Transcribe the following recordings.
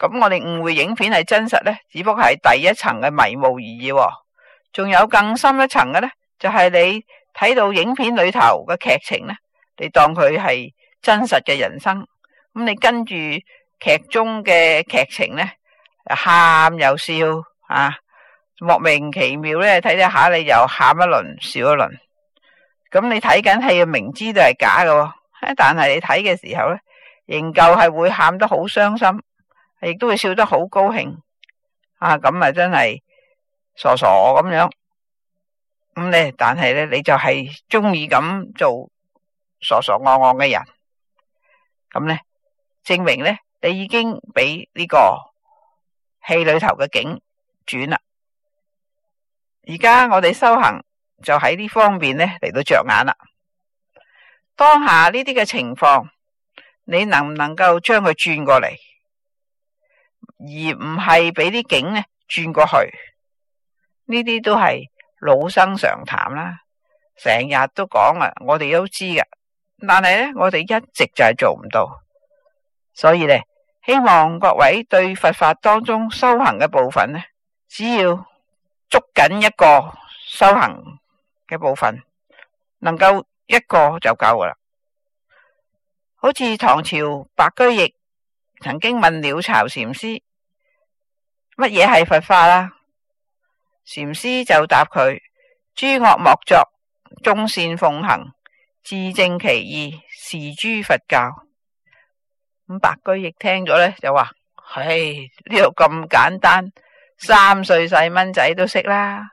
咁我哋誤會影片係真實呢，只不過係第一層嘅迷霧而已喎。仲有更深一層嘅呢，就係你睇到影片裏頭嘅劇情呢，你當佢係真實嘅人生，咁你跟住劇中嘅劇情呢，喊又笑啊，莫名其妙呢，睇睇下你又喊一輪笑一輪。咁你睇緊戲明知都係假嘅，但係你睇嘅時候呢，仍舊係會喊得好傷心，亦都會笑得好高興啊！咁啊真係傻傻咁樣。咁咧，但係咧，你就係中意咁做傻傻戇戇嘅人，咁咧證明咧，你已經俾呢個戲裏頭嘅景轉啦。而家我哋修行就喺呢方面咧嚟到着眼啦。當下呢啲嘅情況，你能唔能夠將佢轉過嚟，而唔係俾啲景咧轉過去？呢啲都係老生常談啦，成日都講啊，我哋都知噶，但係咧，我哋一直就係做唔到。所以咧，希望各位對佛法當中修行嘅部分咧，只要捉緊一個修行嘅部分，能夠一個就夠噶啦。好似唐朝白居易曾經問鳥巢禪師乜嘢係佛法啊？禪師就答佢：諸惡莫作，眾善奉行，自正其意，是諸佛教。咁白居易聽咗咧就話：唉，呢度咁簡單，3歲細蚊仔都識啦。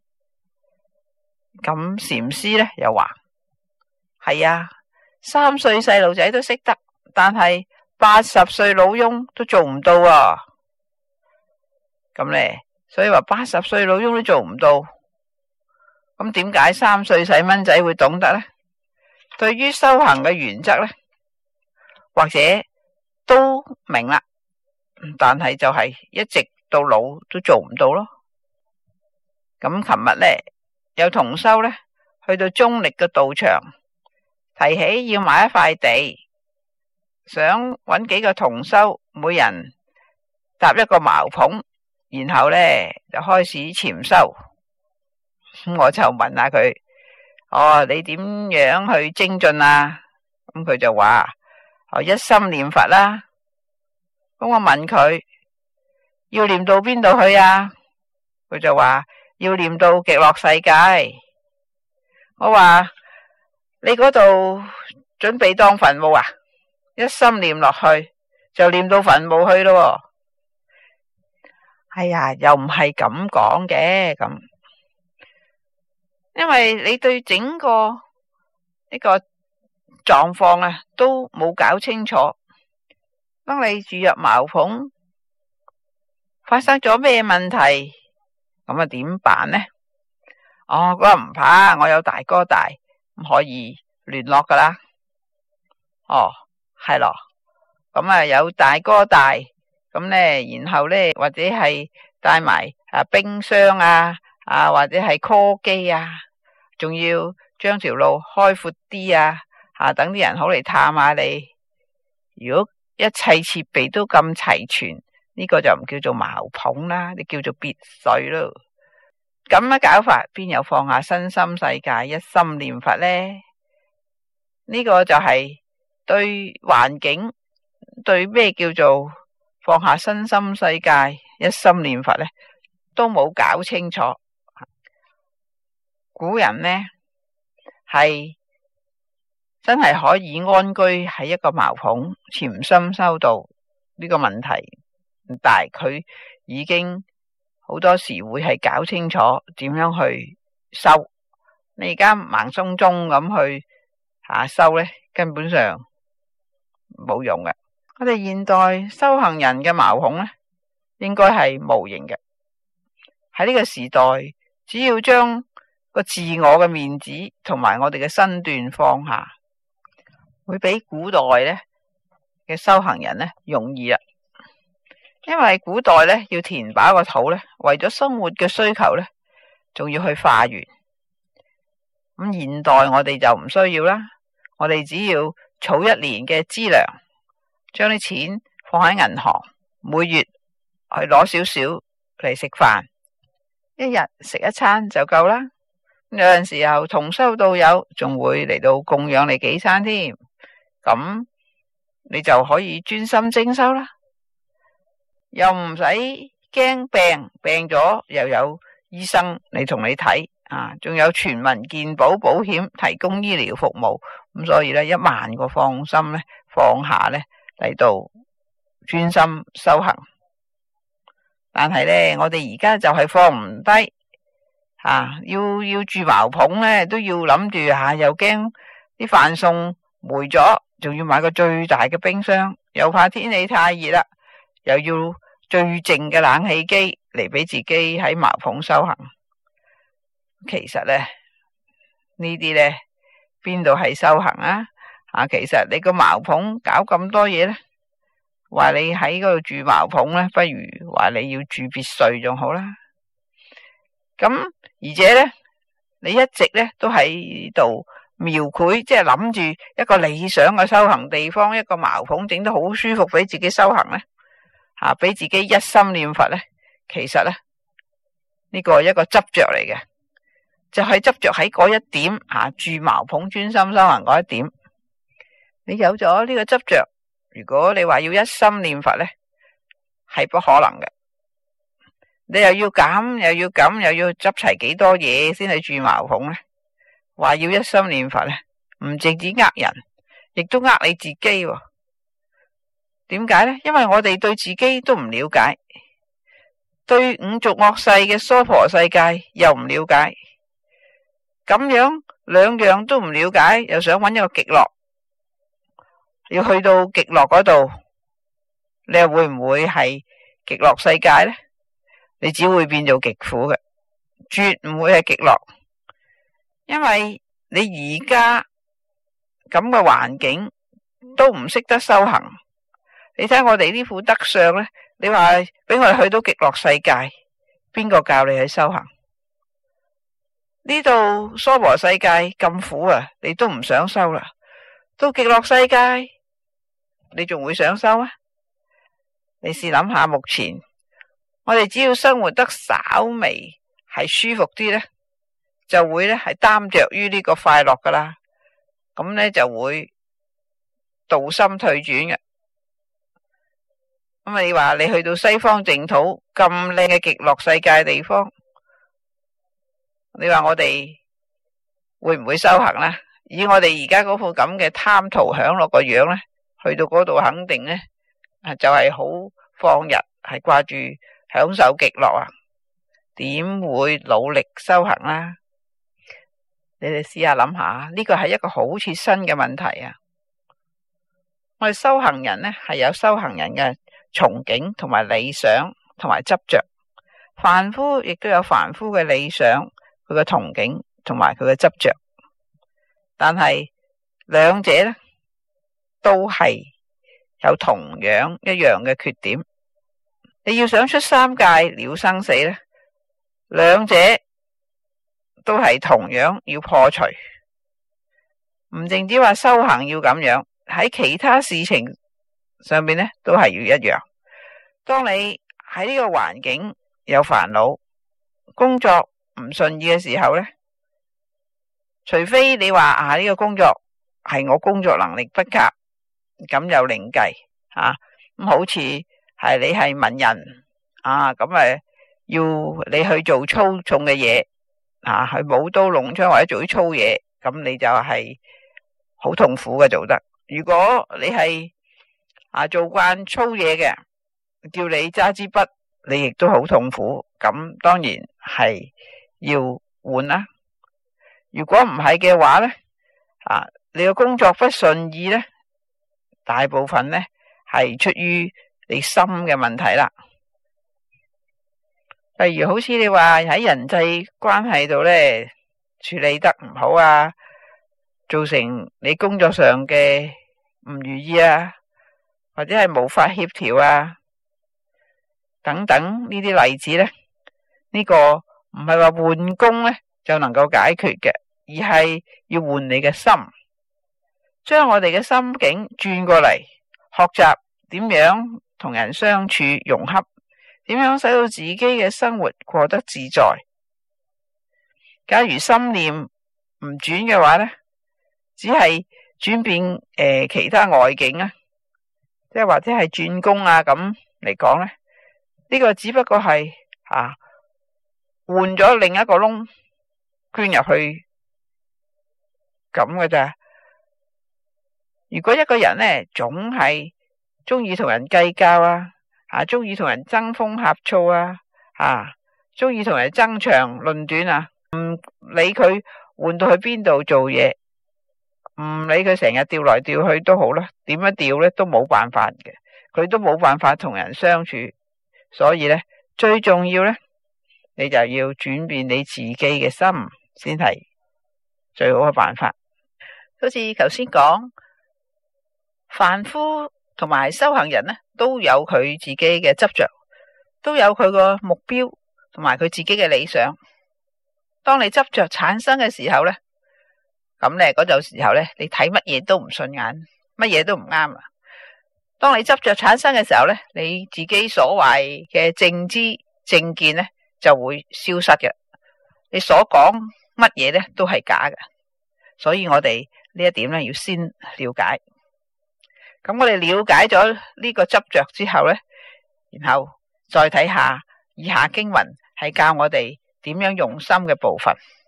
咁禪師咧又話：係啊，3歲細路仔都識得，但係80歲老翁都做唔到啊。咁咧，所以話80歲老翁都做唔到。咁點解3歲細蚊仔會懂得呢？對於修行嘅原則呢，或者都明啦，但係就係一直到老都做唔到咯。咁琴日呢，有同修呢去到中力嘅道場，提起要買一塊地，想揾幾個同修，每人搭一個茅棚，然後呢就開始潛修。我就問下佢：你點樣去精進啊？咁佢就話：一心念佛啦。咁我問佢：要念到邊度去啊？佢就話：要念到極樂世界。我話：你嗰度準備當墳墓啊？一心念落去就念到墳墓去咯。哎呀，又唔係咁講嘅咁。因為你對整個呢個狀況啊都冇搞清楚，當你住入茅棚發生咗咩問題，咁啊點辦呢？嗰個唔怕，我有大哥大，可以聯絡噶啦。係咯，咁啊有大哥大，咁呢，然後呢，或者係帶埋冰箱啊或者係 call 機啊，仲要將條路開闊啲等啲人好嚟探下你。如果一切設備都咁齊全，呢個就唔叫做茅棚啦，你叫做別墅咯。咁樣搞法，邊有放下身心世界一心念佛呢？呢個就係對環境，對咩叫做放下身心世界一心念佛呢，都冇搞清楚。古人呢係真係可以安居喺一個茅棚潛心修道，呢個問題唔大，佢已經好多時會係搞清楚點樣去修。你而家盲鬆鬆咁去修呢，根本上冇用嘅。我哋現代修行人嘅茅棚呢，應該係無形嘅。喺呢個時代，只要將個自我嘅面子同埋我哋嘅身段放下，會比古代呢嘅修行人呢容易啦。因為古代呢要填飽個肚呢，為咗生活嘅需求呢，仲要去化緣。咁現代我哋就唔需要啦，我哋只要儲1年嘅資糧，將啲錢放喺銀行， 每月去攞少少嚟食飯，一日食一餐就夠啦。有陣時候同修道友仲會嚟到供養你幾餐添，咁你就可以專心精修啦，又唔使驚病咗又有醫生嚟同你睇啊，仲有全民健保保險提供醫療服務，咁所以咧10000個放心咧放下咧嚟到專心修行。但係咧我哋而家就係放唔低啊，要住茅棚咧都要諗住又驚啲飯餸霉咗，仲要買個最大嘅冰箱，又怕天氣太熱啦，又要最靜嘅冷氣機嚟俾自己喺茅棚修行。其實咧呢啲咧邊度係修行啊？其實你個茅棚搞咁多嘢咧，話你喺嗰度住茅棚咧，不如話你要住別墅仲好啦。咁而且咧，你一直咧都喺度描繪，即係諗住一個理想嘅修行地方，一個茅棚整得好舒服俾自己修行咧，俾自己一心念佛咧。其實咧呢個係一個執着嚟嘅，就係執着喺嗰一點住茅棚專心修行嗰一點。你有咗呢個執着，如果你話要一心念佛咧，係不可能嘅。你又要咁又要咁又要執齊幾多嘢先去住茅棚咧？話要一心念佛咧，唔淨止呃人，亦都呃你自己。點解咧？因為我哋對自己都唔了解，對五濁惡世嘅娑婆世界又唔了解，咁樣兩樣都唔了解，又想搵一個極樂，要去到極樂嗰度，你又會唔會係極樂世界咧？你只會變做極苦嘅，絕唔會係極樂。因為你而家咁嘅環境都唔識得修行。你睇我哋呢副德相咧，你話俾我哋去到極樂世界，邊個教你去修行？呢度娑婆世界咁苦啊，你都唔想修啦。到極樂世界，你仲會想修啊？你試諗下，目前我哋只要生活得稍微係舒服啲咧，就會咧係擔着於呢個快樂噶啦，咁咧就會道心退轉嘅。咁你話你去到西方淨土咁靚嘅極樂世界地方，你話我哋會唔會修行咧？以我哋而家嗰副咁嘅貪圖享樂個樣咧，去到嗰度肯定咧就係好放逸，係掛住享受極樂啊，點會努力修行啦？你哋試下諗下，呢個係一個好切身嘅問題啊！我哋修行人呢，係有修行人嘅憧憬同埋理想同埋執着，凡夫亦都有凡夫嘅理想，佢嘅憧憬同埋佢嘅執着，但係兩者呢都係有同樣一樣嘅缺點。你要想出三界了生死呢，兩者都係同樣要破除，唔淨止話修行要咁樣，喺其他事情上面呢都係要一樣。當你喺呢個環境有煩惱，工作唔順意嘅時候呢，除非你話呢個工作係我工作能力不及，咁又另計咁好似係你係文人咁要你去做粗重嘅嘢去舞刀弄槍或者做啲粗嘢，咁你就係好痛苦嘅做得。如果你係做慣粗嘢嘅，叫你揸支筆，你亦都好痛苦，咁當然係要換啦。如果唔係嘅話呢，你嘅工作不順意呢，大部分呢係出於你心嘅問題啦。例如好似你話喺人際關係度呢，處理得唔好啊，造成你工作上嘅唔如意啊，或者係無法協調啊等等呢啲例子呢，呢個唔係話換工呢就能夠解決嘅，而係要換你嘅心，將我哋嘅心境轉過嚟，學習點樣同人相處融洽，點樣使到自己嘅生活過得自在。假如心念唔轉嘅話呢，只係轉變其他外境啊，即係或者係轉工啊咁嚟講呢，呢個只不過係換咗另一個窿捐入去咁嘅咋。如果一個人呢，總係中意同人計較啊，中意同人爭風呷醋中意同人爭長論短啊，唔理佢換到去邊度做嘢，唔理佢成日調來調去都好啦，點樣調呢都冇辦法嘅，佢都冇辦法同人相處。所以呢，最重要呢，你就要轉變你自己嘅心，先係最好嘅辦法。好似頭先講，凡夫同埋修行人呢，都有佢自己嘅執着，都有佢個目標同埋佢自己嘅理想。當你執着產生嘅時候呢，咁呢嗰陣時候呢，你睇乜嘢都唔順眼，乜嘢都唔啱啦。當你執着產生嘅時候呢，你自己所謂嘅正知正見呢，就會消失嘅。你所講乜嘢呢都係假嘅。所以我哋呢一點呢，要先了解。咁我哋了解咗呢個執着之後呢，然後再睇下以下經文係教我哋點樣用心嘅部分。